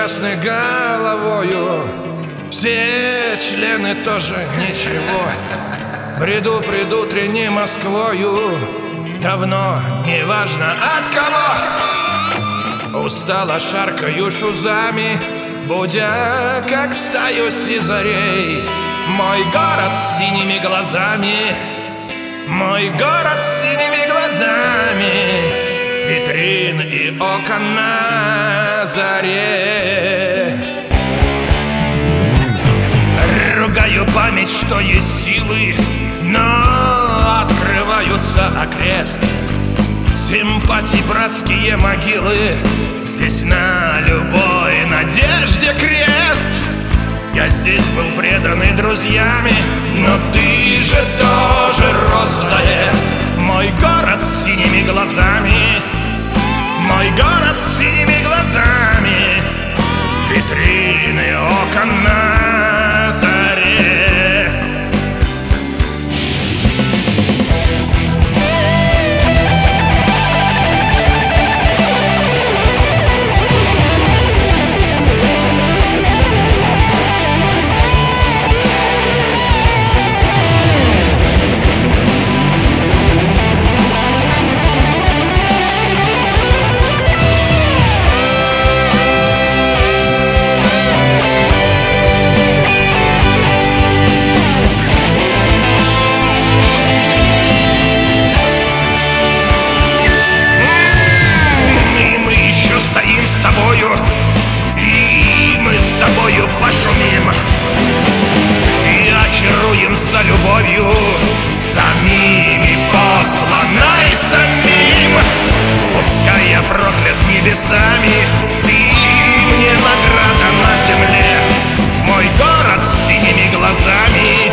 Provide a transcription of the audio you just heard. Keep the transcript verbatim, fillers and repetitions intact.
прекрасны головою, все члены тоже ничего. Бреду предутренней Москвою, давно неважно от кого. Устало шаркаю шузами, будя как стаю сизарей. Мой город с синими глазами, мой город с синими глазами, витрин и окон на заре. Ругаю память, что есть силы, но открываются окрест. Симпатии братские могилы, здесь на любой надежде крест. Я здесь был преданный друзьями, но ты же тоже рос в заре. Мой город с синими глазами, мой город с синими глазами, витрины окон на заре. И мы с тобою пошумим и очаруемся любовью, самими посланной самим. Пускай я проклят небесами, ты мне награда на земле. Мой город с синими глазами,